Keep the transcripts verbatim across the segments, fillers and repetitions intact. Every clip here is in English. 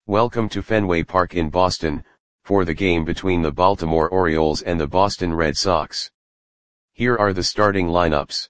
Welcome to Fenway Park in Boston, for the game between the Baltimore Orioles and the Boston Red Sox. Here are the starting lineups.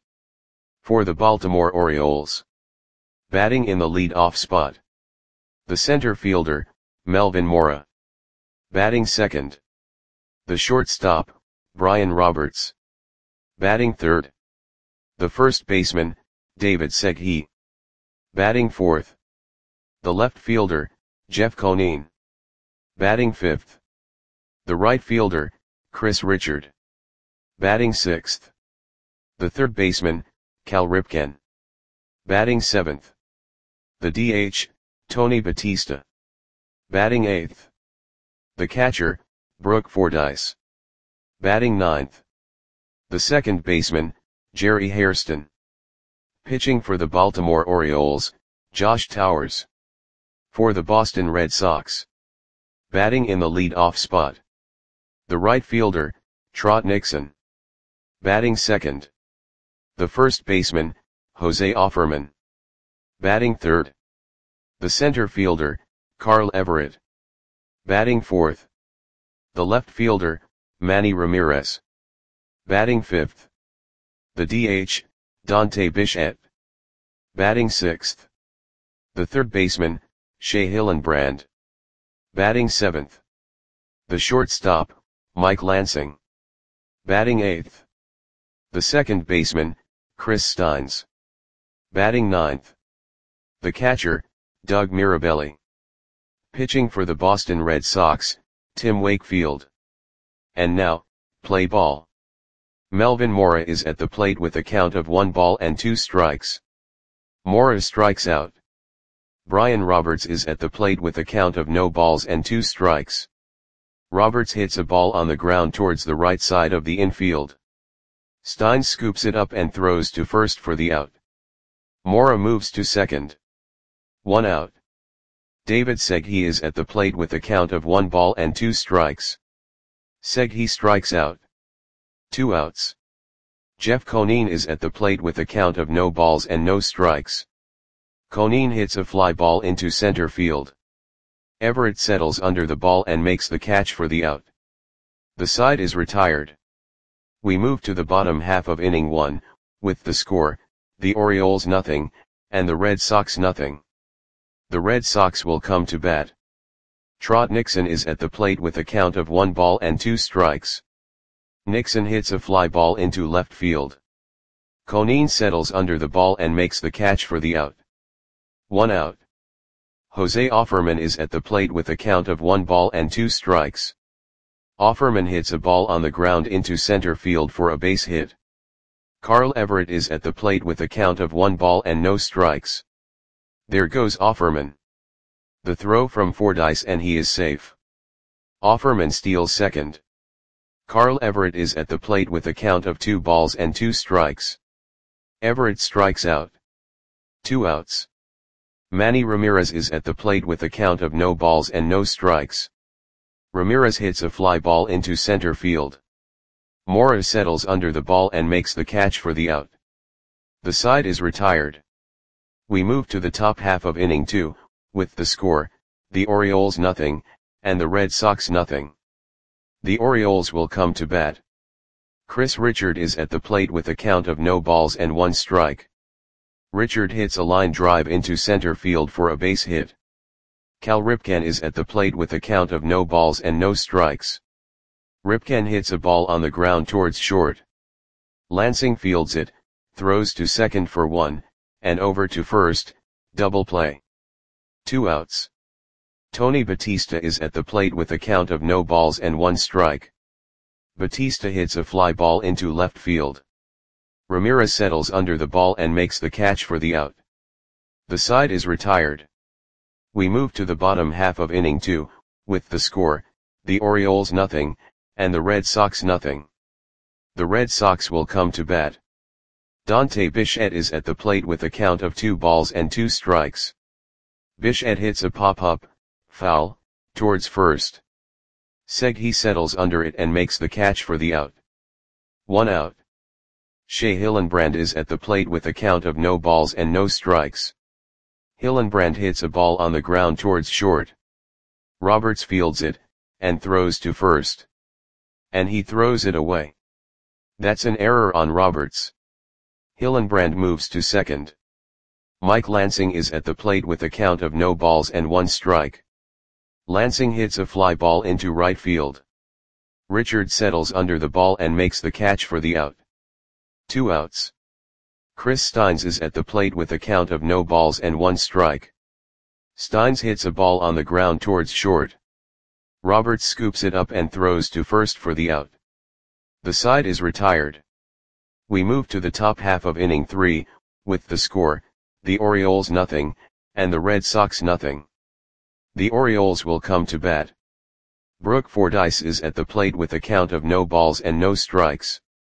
For the Baltimore Orioles. Batting in the lead-off spot. The center fielder, Melvin Mora. Batting second. The shortstop, Brian Roberts. Batting third. The first baseman, David Segui. Batting fourth. The left fielder, Jeff Conine. Batting fifth. The right fielder, Chris Richard. Batting sixth. The third baseman, Cal Ripken. Batting seventh. The D H, Tony Batista. Batting eighth. The catcher, Brooke Fordyce. Batting ninth. The second baseman, Jerry Hairston. Pitching for the Baltimore Orioles, Josh Towers. For the Boston Red Sox. Batting in the lead-off spot. The right fielder, Trot Nixon. Batting second. The first baseman, Jose Offerman. Batting third. The center fielder, Carl Everett. Batting fourth. The left fielder, Manny Ramirez. Batting fifth. The D H, Dante Bichette. Batting sixth. The third baseman, Shea Hillenbrand. Batting seventh. The shortstop, Mike Lansing. Batting eighth. The second baseman, Chris Steins. Batting ninth. The catcher, Doug Mirabelli. Pitching for the Boston Red Sox, Tim Wakefield. And now, play ball. Melvin Mora is at the plate with a count of one ball and two strikes. Mora strikes out. Brian Roberts is at the plate with a count of no balls and two strikes. Roberts hits a ball on the ground towards the right side of the infield. Steins scoops it up and throws to first for the out. Mora moves to second. One out. David Segui is at the plate with a count of one ball and two strikes. Segui strikes out. Two outs. Jeff Conine is at the plate with a count of no balls and no strikes. Conine hits a fly ball into center field. Everett settles under the ball and makes the catch for the out. The side is retired. We move to the bottom half of inning one, with the score, the Orioles nothing, and the Red Sox nothing. The Red Sox will come to bat. Trot Nixon is at the plate with a count of one ball and two strikes. Nixon hits a fly ball into left field. Conine settles under the ball and makes the catch for the out. One out. Jose Offerman is at the plate with a count of one ball and two strikes. Offerman hits a ball on the ground into center field for a base hit. Carl Everett is at the plate with a count of one ball and no strikes. There goes Offerman. The throw from Fordyce and he is safe. Offerman steals second. Carl Everett is at the plate with a count of two balls and two strikes. Everett strikes out. Two outs. Manny Ramirez is at the plate with a count of no balls and no strikes. Ramirez hits a fly ball into center field. Mora settles under the ball and makes the catch for the out. The side is retired. We move to the top half of inning two, with the score, the Orioles nothing, and the Red Sox nothing. The Orioles will come to bat. Chris Richard is at the plate with a count of no balls and one strike. Richard hits a line drive into center field for a base hit. Cal Ripken is at the plate with a count of no balls and no strikes. Ripken hits a ball on the ground towards short. Lansing fields it, throws to second for one, and over to first, double play. Two outs. Tony Batista is at the plate with a count of no balls and one strike. Batista hits a fly ball into left field. Ramirez settles under the ball and makes the catch for the out. The side is retired. We move to the bottom half of inning two, with the score, the Orioles nothing, and the Red Sox nothing. The Red Sox will come to bat. Dante Bichette is at the plate with a count of two balls and two strikes. Bichette hits a pop-up, foul, towards first. Segui settles under it and makes the catch for the out. One out. Shea Hillenbrand is at the plate with a count of no balls and no strikes. Hillenbrand hits a ball on the ground towards short. Roberts fields it, and throws to first. And he throws it away. That's an error on Roberts. Hillenbrand moves to second. Mike Lansing is at the plate with a count of no balls and one strike. Lansing hits a fly ball into right field. Richard settles under the ball and makes the catch for the out. Two outs. Chris Steins is at the plate with a count of no balls and one strike. Steins hits a ball on the ground towards short. Roberts scoops it up and throws to first for the out. The side is retired. We move to the top half of inning three, with the score, the Orioles nothing, and the Red Sox nothing. The Orioles will come to bat. Brooke Fordyce is at the plate with a count of no balls and no strikes.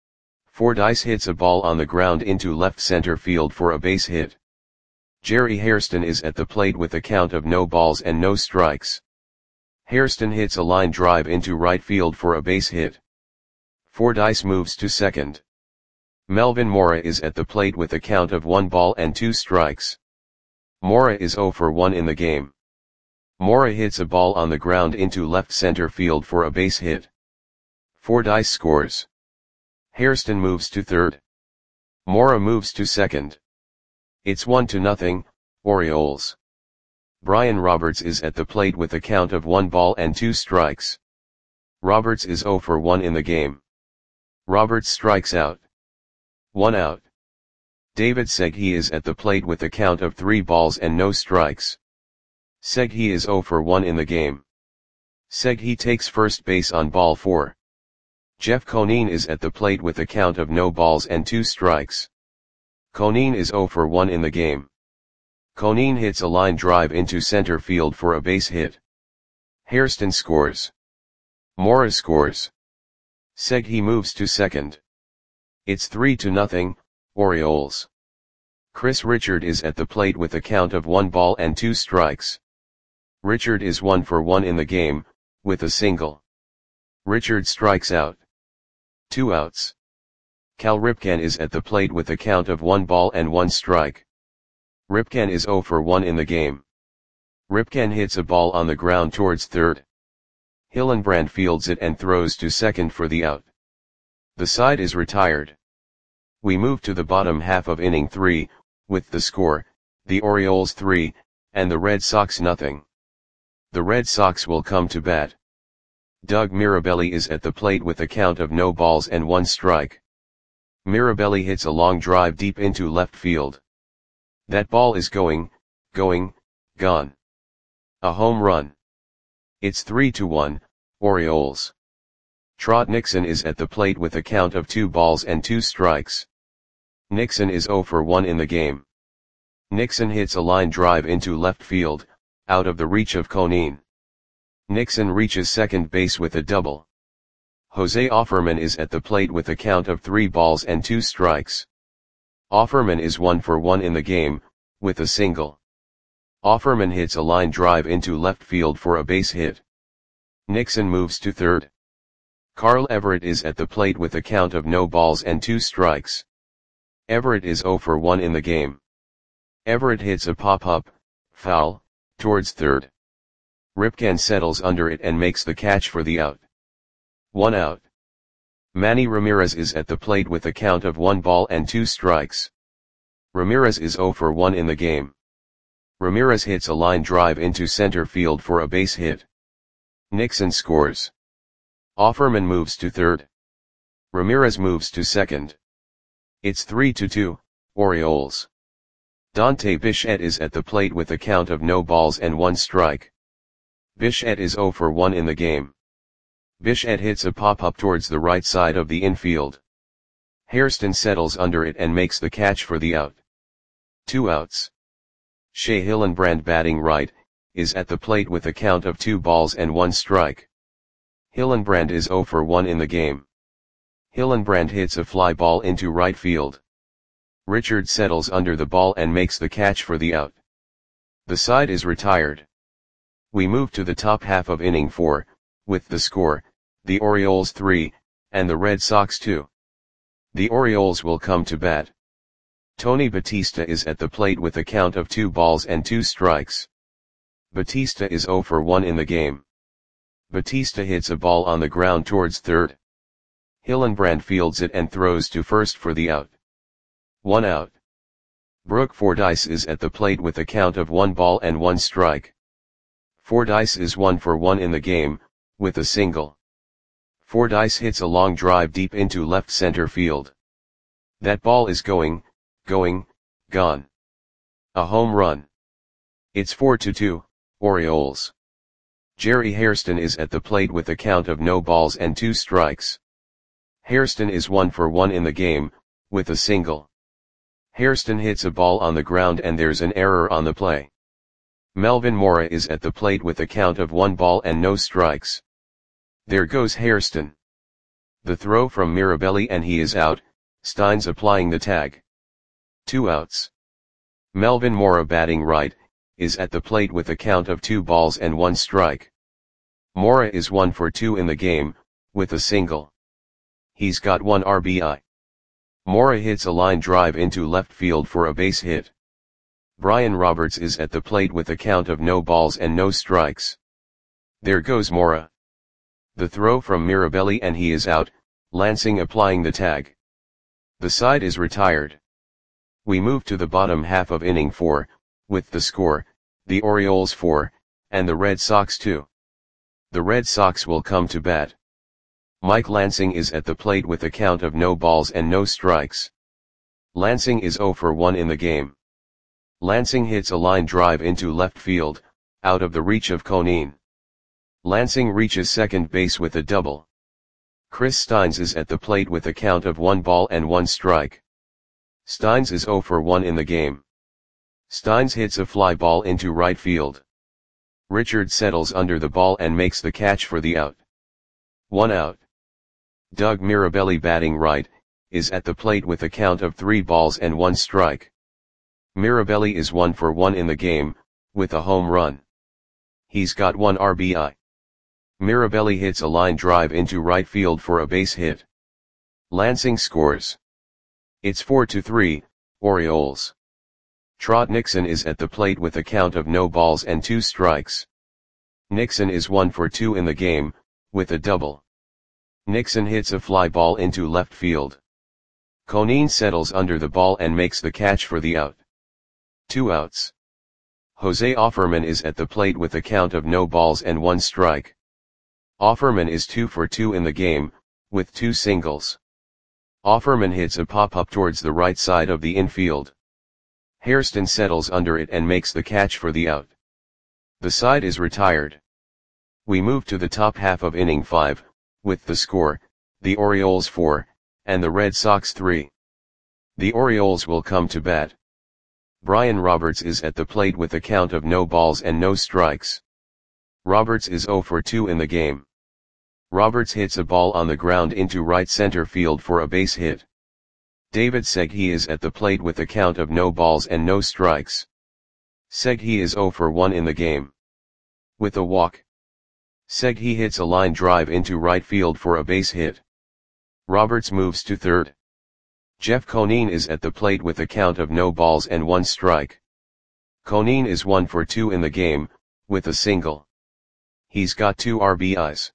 Fordyce hits a ball on the ground into left center field for a base hit. Jerry Hairston is at the plate with a count of no balls and no strikes. Hairston hits a line drive into right field for a base hit. Fordyce moves to second. Melvin Mora is at the plate with a count of one ball and two strikes. Mora is oh for one in the game. Mora hits a ball on the ground into left center field for a base hit. Fordyce scores. Hairston moves to third. Mora moves to second. It's one to nothing, Orioles. Brian Roberts is at the plate with a count of one ball and two strikes. Roberts is oh for one in the game. Roberts strikes out. One out. David Seghi is at the plate with a count of three balls and no strikes. Seghi is oh for one in the game. Seghi takes first base on ball four. Jeff Conine is at the plate with a count of no balls and two strikes. Conine is oh for one in the game. Conine hits a line drive into center field for a base hit. Hairston scores. Mora scores. Seghi moves to second. It's three to nothing, Orioles. Chris Richard is at the plate with a count of one ball and two strikes. Richard is one for one in the game, with a single. Richard strikes out. Two outs. Cal Ripken is at the plate with a count of one ball and one strike. Ripken is oh for one in the game. Ripken hits a ball on the ground towards third. Hillenbrand fields it and throws to second for the out. The side is retired. We move to the bottom half of inning three, with the score, the Orioles three, and the Red Sox nothing. The Red Sox will come to bat. Doug Mirabelli is at the plate with a count of no balls and one strike. Mirabelli hits a long drive deep into left field. That ball is going, going, gone. A home run. It's three to one, Orioles. Trot Nixon is at the plate with a count of two balls and two strikes. Nixon is oh for one in the game. Nixon hits a line drive into left field, out of the reach of Conine. Nixon reaches second base with a double. Jose Offerman is at the plate with a count of three balls and two strikes. Offerman is one for one in the game, with a single. Offerman hits a line drive into left field for a base hit. Nixon moves to third. Carl Everett is at the plate with a count of no balls and two strikes. Everett is oh for one in the game. Everett hits a pop-up, foul, towards third. Ripken settles under it and makes the catch for the out. One out. Manny Ramirez is at the plate with a count of one ball and two strikes. Ramirez is oh for one in the game. Ramirez hits a line drive into center field for a base hit. Nixon scores. Offerman moves to third. Ramirez moves to second. It's three to two, Orioles. Dante Bichette is at the plate with a count of no balls and one strike. Bichette is oh for one in the game. Bichette hits a pop-up towards the right side of the infield. Hairston settles under it and makes the catch for the out. Two outs. Shea Hillenbrand, batting right, is at the plate with a count of two balls and one strike. Hillenbrand is oh for one in the game. Hillenbrand hits a fly ball into right field. Richard settles under the ball and makes the catch for the out. The side is retired. We move to the top half of inning four, with the score, the Orioles three, and the Red Sox two. The Orioles will come to bat. Tony Batista is at the plate with a count of two balls and two strikes. Batista is zero for one in the game. Batista hits a ball on the ground towards third. Hillenbrand fields it and throws to first for the out. One out. Brooke Fordyce is at the plate with a count of one ball and one strike. Fordyce is one for one in the game, with a single. Fordyce hits a long drive deep into left center field. That ball is going, going, gone. A home run. It's four to two, Orioles. Jerry Hairston is at the plate with a count of no balls and two strikes. Hairston is one for one in the game, with a single. Hairston hits a ball on the ground and there's an error on the play. Melvin Mora is at the plate with a count of one ball and no strikes. There goes Hairston. The throw from Mirabelli and he is out, Steins applying the tag. Two outs. Melvin Mora batting right, is at the plate with a count of two balls and one strike. Mora is one for two in the game, with a single. He's got one R B I. Mora hits a line drive into left field for a base hit. Brian Roberts is at the plate with a count of no balls and no strikes. There goes Mora. The throw from Mirabelli and he is out, Lansing applying the tag. The side is retired. We move to the bottom half of inning four, with the score, the Orioles four, and the Red Sox two. The Red Sox will come to bat. Mike Lansing is at the plate with a count of no balls and no strikes. Lansing is zero for one in the game. Lansing hits a line drive into left field, out of the reach of Conine. Lansing reaches second base with a double. Chris Steins is at the plate with a count of one ball and one strike. Steins is zero for one in the game. Steins hits a fly ball into right field. Richard settles under the ball and makes the catch for the out. One out. Doug Mirabelli batting right, is at the plate with a count of three balls and one strike. Mirabelli is one for one in the game, with a home run. He's got one R B I. Mirabelli hits a line drive into right field for a base hit. Lansing scores. It's four to three, Orioles. Trot Nixon is at the plate with a count of no balls and two strikes. Nixon is one for two in the game, with a double. Nixon hits a fly ball into left field. Conine settles under the ball and makes the catch for the out. Two outs. Jose Offerman is at the plate with a count of no balls and one strike. Offerman is two for two in the game, with two singles. Offerman hits a pop-up towards the right side of the infield. Hairston settles under it and makes the catch for the out. The side is retired. We move to the top half of inning five, with the score, the Orioles four, and the Red Sox three. The Orioles will come to bat. Brian Roberts is at the plate with a count of no balls and no strikes. Roberts is zero for two in the game. Roberts hits a ball on the ground into right center field for a base hit. David Segui is at the plate with a count of no balls and no strikes. Segui is zero for one in the game. With a walk. Segui hits a line drive into right field for a base hit. Roberts moves to third. Jeff Conine is at the plate with a count of no balls and one strike. Conine is one for two in the game, with a single. He's got two R B Is.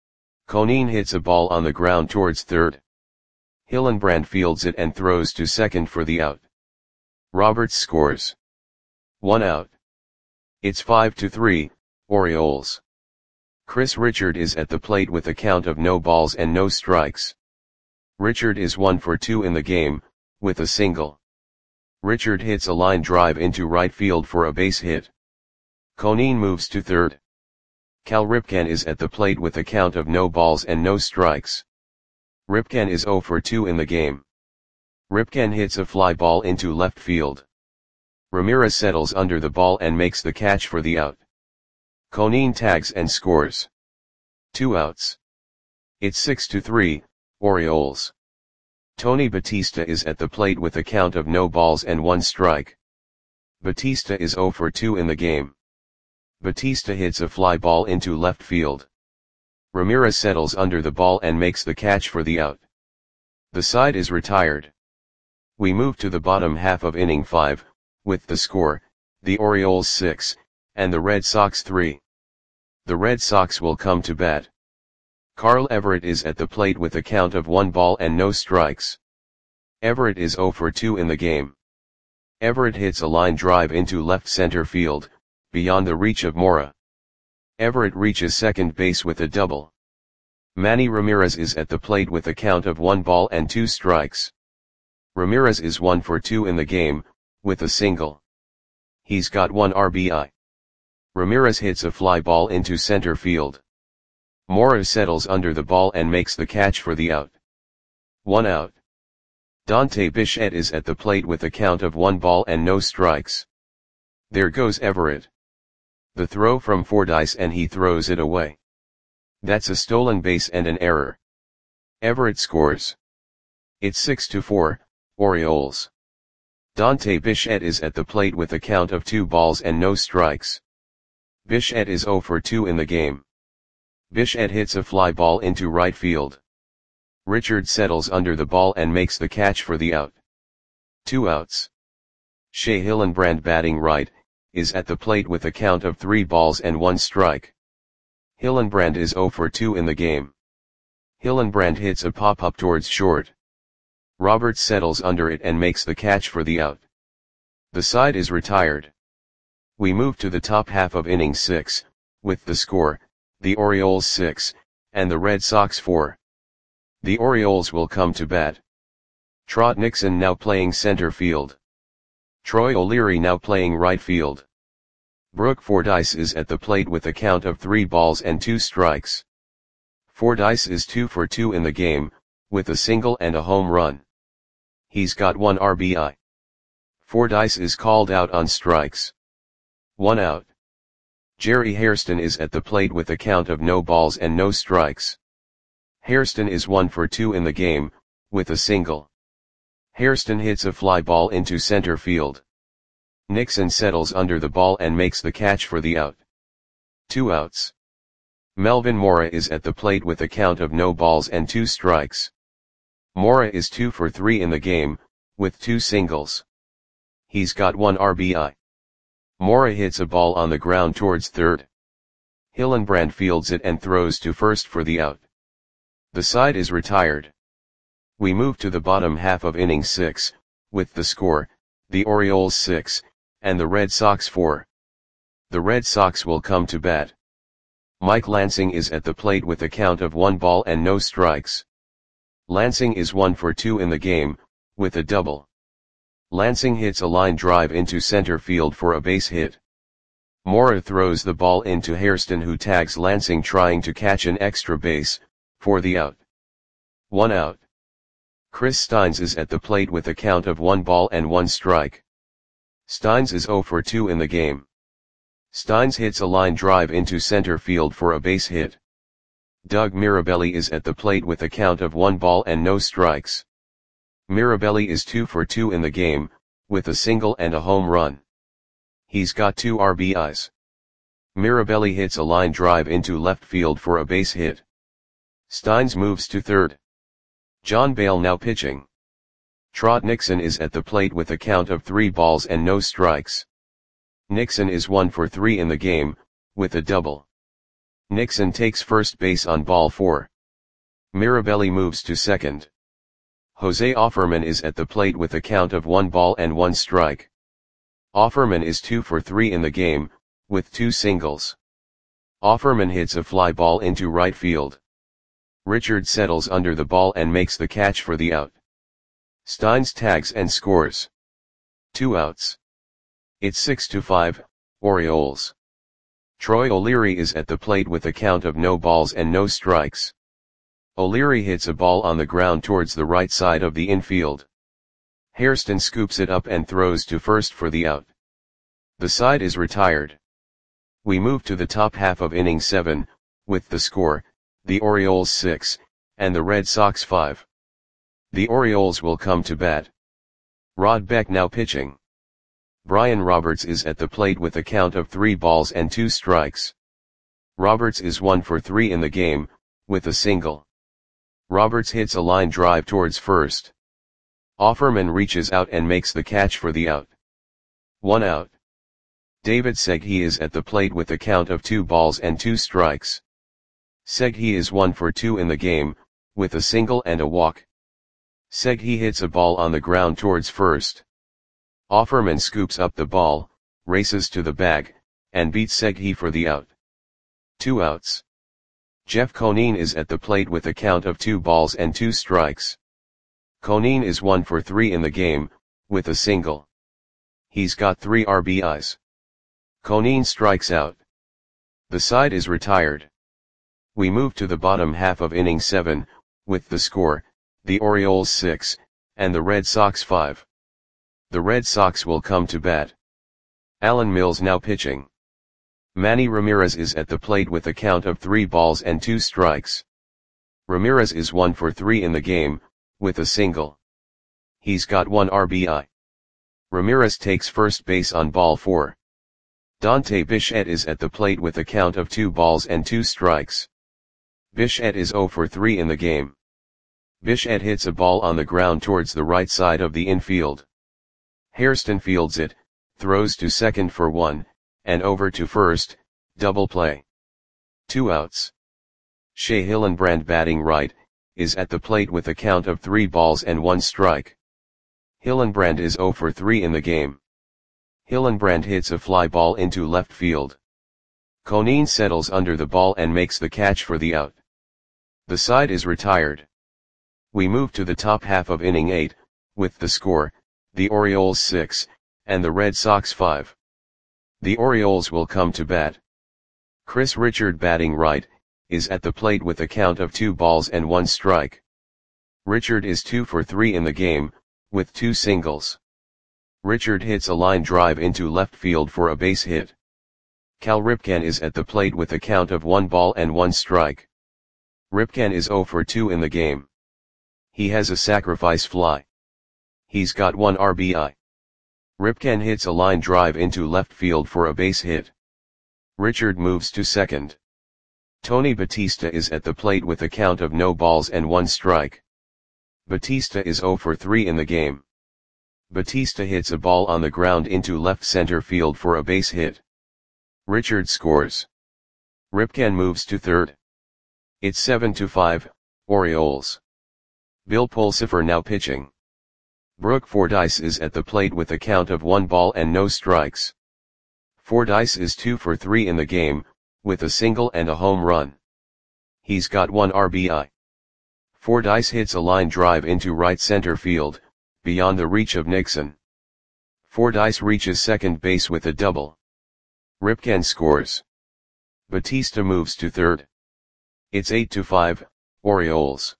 Conine hits a ball on the ground towards third. Hillenbrand fields it and throws to second for the out. Roberts scores. One out. It's five to three, Orioles. Chris Richard is at the plate with a count of no balls and no strikes. Richard is one for two in the game, with a single. Richard hits a line drive into right field for a base hit. Conine moves to third. Cal Ripken is at the plate with a count of no balls and no strikes. Ripken is zero for two in the game. Ripken hits a fly ball into left field. Ramirez settles under the ball and makes the catch for the out. Conine tags and scores. Two outs. It's six to three, Orioles. Tony Batista is at the plate with a count of no balls and one strike. Batista is zero for two in the game. Batista hits a fly ball into left field. Ramirez settles under the ball and makes the catch for the out. The side is retired. We move to the bottom half of inning five, with the score, the Orioles six, and the Red Sox three. The Red Sox will come to bat. Carl Everett is at the plate with a count of one ball and no strikes. Everett is zero for two in the game. Everett hits a line drive into left center field, beyond the reach of Mora. Everett reaches second base with a double. Manny Ramirez is at the plate with a count of one ball and two strikes. Ramirez is one for two in the game, with a single. He's got one R B I. Ramirez hits a fly ball into center field. Mora settles under the ball and makes the catch for the out. One out. Dante Bichette is at the plate with a count of one ball and no strikes. There goes Everett. The throw from Fordyce and he throws it away. That's a stolen base and an error. Everett scores. It's six to four, Orioles. Dante Bichette is at the plate with a count of two balls and no strikes. Bichette is zero for two in the game. Bichette hits a fly ball into right field. Richard settles under the ball and makes the catch for the out. Two outs. Shea Hillenbrand, batting right, is at the plate with a count of three balls and one strike. Hillenbrand is zero for two in the game. Hillenbrand hits a pop-up towards short. Roberts settles under it and makes the catch for the out. The side is retired. We move to the top half of inning six, with the score, the Orioles six, and the Red Sox four. The Orioles will come to bat. Trot Nixon now playing center field. Troy O'Leary now playing right field. Brooke Fordyce is at the plate with a count of three balls and two strikes. Fordyce is two for two in the game, with a single and a home run. He's got one R B I. Fordyce is called out on strikes. One out. Jerry Hairston is at the plate with a count of no balls and no strikes. Hairston is one for two in the game, with a single. Hairston hits a fly ball into center field. Nixon settles under the ball and makes the catch for the out. Two outs. Melvin Mora is at the plate with a count of no balls and two strikes. Mora is two for three in the game, with two singles. He's got one R B I. Mora hits a ball on the ground towards third. Hillenbrand fields it and throws to first for the out. The side is retired. We move to the bottom half of inning six, with the score, the Orioles six, and the Red Sox four. The Red Sox will come to bat. Mike Lansing is at the plate with a count of one ball and no strikes. Lansing is one for two in the game, with a double. Lansing hits a line drive into center field for a base hit. Mora throws the ball into Hairston, who tags Lansing trying to catch an extra base, for the out. One out. Chris Steins is at the plate with a count of one ball and one strike. Steins is zero for two in the game. Steins hits a line drive into center field for a base hit. Doug Mirabelli is at the plate with a count of one ball and no strikes. Mirabelli is two for two in the game, with a single and a home run. He's got two R B Is. Mirabelli hits a line drive into left field for a base hit. Steins moves to third. John Bale now pitching. Trot Nixon is at the plate with a count of three balls and no strikes. Nixon is one for three in the game, with a double. Nixon takes first base on ball four. Mirabelli moves to second. Jose Offerman is at the plate with a count of one ball and one strike. Offerman is two for three in the game, with two singles. Offerman hits a fly ball into right field. Richard settles under the ball and makes the catch for the out. Steins tags and scores. Two outs. It's six to five, Orioles. Troy O'Leary is at the plate with a count of no balls and no strikes. O'Leary hits a ball on the ground towards the right side of the infield. Hairston scoops it up and throws to first for the out. The side is retired. We move to the top half of inning seven, with the score, the Orioles six, and the Red Sox five. The Orioles will come to bat. Rod Beck now pitching. Brian Roberts is at the plate with a count of three balls and two strikes. Roberts is one for three in the game, with a single. Roberts hits a line drive towards first. Offerman reaches out and makes the catch for the out. One out. David Segui is at the plate with a count of two balls and two strikes. Segui is one for two in the game, with a single and a walk. Segui hits a ball on the ground towards first. Offerman scoops up the ball, races to the bag, and beats Segui for the out. Two outs. Jeff Conine is at the plate with a count of two balls and two strikes. Conine is one for three in the game, with a single. He's got three R B Is. Conine strikes out. The side is retired. We move to the bottom half of inning seven, with the score, the Orioles six, and the Red Sox five. The Red Sox will come to bat. Alan Mills now pitching. Manny Ramirez is at the plate with a count of three balls and two strikes. Ramirez is one for three in the game, with a single. He's got one R B I. Ramirez takes first base on ball four. Dante Bichette is at the plate with a count of two balls and two strikes. Bichette is zero for three in the game. Bichette hits a ball on the ground towards the right side of the infield. Hairston fields it, throws to second for one, and over to first, double play. Two outs. Shea Hillenbrand batting right, is at the plate with a count of three balls and one strike. Hillenbrand is zero for three in the game. Hillenbrand hits a fly ball into left field. Conine settles under the ball and makes the catch for the out. The side is retired. We move to the top half of inning eight, with the score, the Orioles six, and the Red Sox five. The Orioles will come to bat. Chris Richard batting right, is at the plate with a count of two balls and one strike. Richard is two for three in the game, with two singles. Richard hits a line drive into left field for a base hit. Cal Ripken is at the plate with a count of one ball and one strike. Ripken is zero for two in the game. He has a sacrifice fly. He's got one R B I. Ripken hits a line drive into left field for a base hit. Richard moves to second. Tony Batista is at the plate with a count of no balls and one strike. Batista is zero for three in the game. Batista hits a ball on the ground into left center field for a base hit. Richard scores. Ripken moves to third. It's seven to five, Orioles. Bill Pulsipher now pitching. Brooke Fordyce is at the plate with a count of one ball and no strikes. Fordyce is two for three in the game, with a single and a home run. He's got one R B I. Fordyce hits a line drive into right center field, beyond the reach of Nixon. Fordyce reaches second base with a double. Ripken scores. Batista moves to third. It's eight to five, Orioles.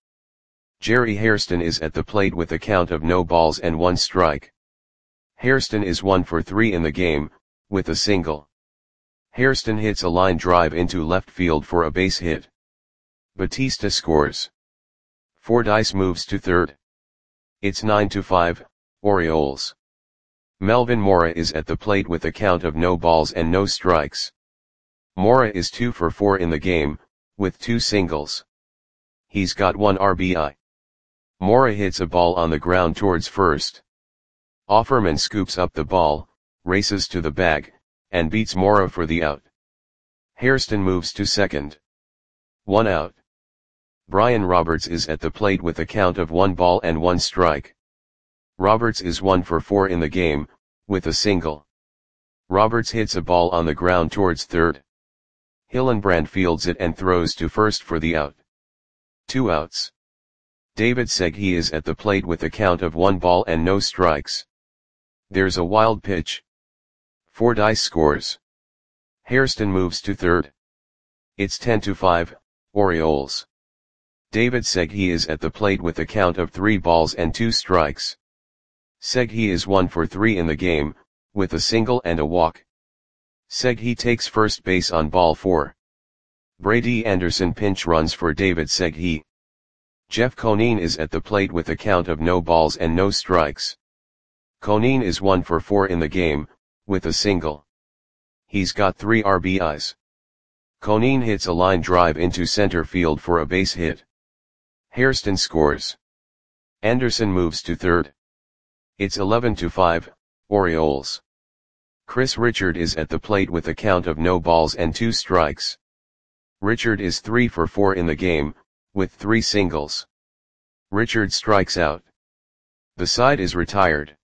Jerry Hairston is at the plate with a count of no balls and one strike. Hairston is one for three in the game, with a single. Hairston hits a line drive into left field for a base hit. Batista scores. Fordyce moves to third. It's nine to five, Orioles. Melvin Mora is at the plate with a count of no balls and no strikes. Mora is two for four in the game, with two singles. He's got one R B I. Mora hits a ball on the ground towards first. Offerman scoops up the ball, races to the bag, and beats Mora for the out. Hairston moves to second. One out. Brian Roberts is at the plate with a count of one ball and one strike. Roberts is one for four in the game, with a single. Roberts hits a ball on the ground towards third. Hillenbrand fields it and throws to first for the out. Two outs. David Segui is at the plate with a count of one ball and no strikes. There's a wild pitch. Fordyce scores. Hairston moves to third. It's ten to five, Orioles. David Segui is at the plate with a count of three balls and two strikes. Segui is one for three in the game, with a single and a walk. Segui takes first base on ball four. Brady Anderson pinch runs for David Segui. Jeff Conine is at the plate with a count of no balls and no strikes. Conine is one for four in the game, with a single. He's got three R B Is. Conine hits a line drive into center field for a base hit. Hairston scores. Anderson moves to third. It's eleven to five, Orioles. Chris Richard is at the plate with a count of no balls and two strikes. Richard is three for four in the game, with three singles. Richard strikes out. The side is retired.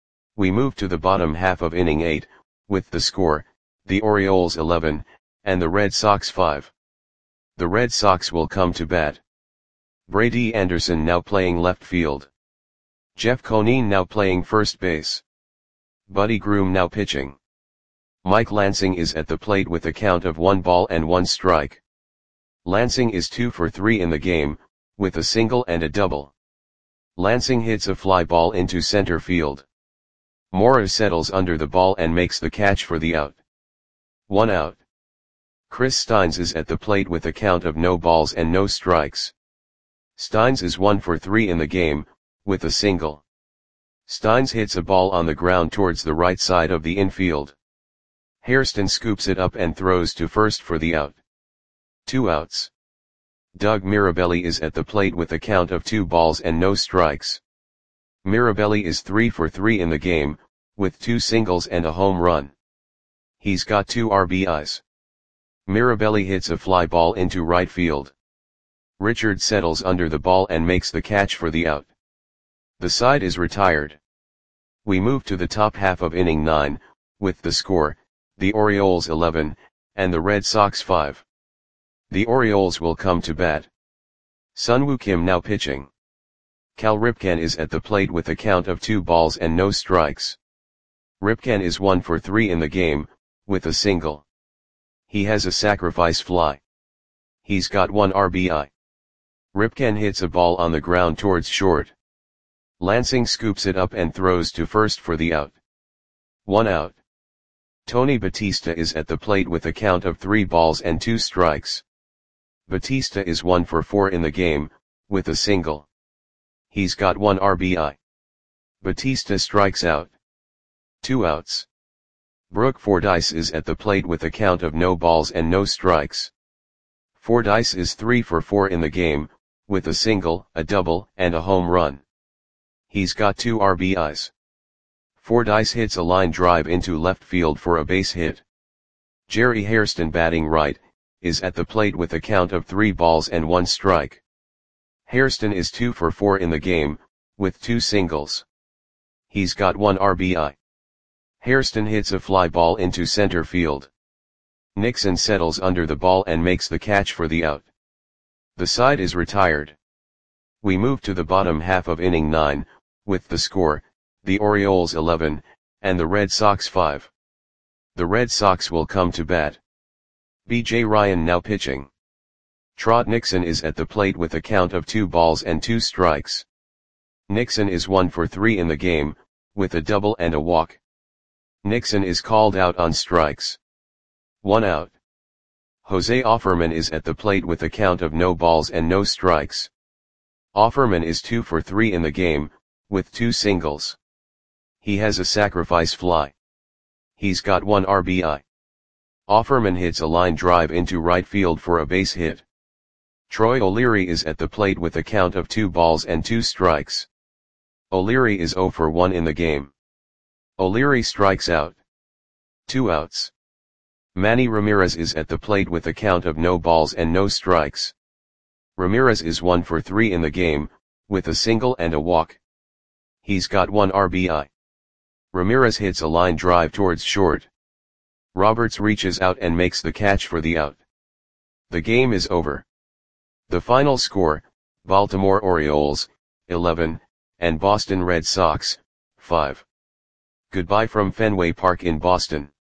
We move to the bottom half of inning eight, with the score, the Orioles eleven, and the Red Sox five. The Red Sox will come to bat. Brady Anderson now playing left field. Jeff Conine now playing first base. Buddy Groom now pitching. Mike Lansing is at the plate with a count of one ball and one strike. Lansing is two for three in the game, with a single and a double. Lansing hits a fly ball into center field. Mora settles under the ball and makes the catch for the out. One out. Chris Steins is at the plate with a count of no balls and no strikes. Steins is one for three in the game, with a single. Steins hits a ball on the ground towards the right side of the infield. Hairston scoops it up and throws to first for the out. Two outs. Doug Mirabelli is at the plate with a count of two balls and no strikes. Mirabelli is three for three in the game, with two singles and a home run. He's got two R B Is. Mirabelli hits a fly ball into right field. Richard settles under the ball and makes the catch for the out. The side is retired. We move to the top half of inning nine, with the score, the Orioles eleven, and the Red Sox five. The Orioles will come to bat. Sunwoo Kim now pitching. Cal Ripken is at the plate with a count of two balls and no strikes. Ripken is one for three in the game, with a single. He has a sacrifice fly. He's got one R B I. Ripken hits a ball on the ground towards short. Lansing scoops it up and throws to first for the out. One out. Tony Batista is at the plate with a count of three balls and two strikes. Batista is one for four in the game, with a single. He's got one R B I. Batista strikes out. Two outs. Brooke Fordyce is at the plate with a count of no balls and no strikes. Fordyce is three for four in the game, with a single, a double, and a home run. He's got two R B Is. Fordyce hits a line drive into left field for a base hit. Jerry Hairston, batting right, is at the plate with a count of three balls and one strike. Hairston is two for four in the game, with two singles. He's got one R B I. Hairston hits a fly ball into center field. Nixon settles under the ball and makes the catch for the out. The side is retired. We move to the bottom half of inning nine, with the score, the Orioles eleven, and the Red Sox five. The Red Sox will come to bat. B J Ryan now pitching. Trot Nixon is at the plate with a count of two balls and two strikes. Nixon is one for three in the game, with a double and a walk. Nixon is called out on strikes. One out. Jose Offerman is at the plate with a count of no balls and no strikes. Offerman is two for three in the game, with two singles. He has a sacrifice fly. He's got one R B I. Offerman hits a line drive into right field for a base hit. Troy O'Leary is at the plate with a count of two balls and two strikes. O'Leary is zero for one in the game. O'Leary strikes out. Two outs. Manny Ramirez is at the plate with a count of no balls and no strikes. Ramirez is one for three in the game, with a single and a walk. He's got one R B I. Ramirez hits a line drive towards short. Roberts reaches out and makes the catch for the out. The game is over. The final score, Baltimore Orioles, eleven, and Boston Red Sox, five. Goodbye from Fenway Park in Boston.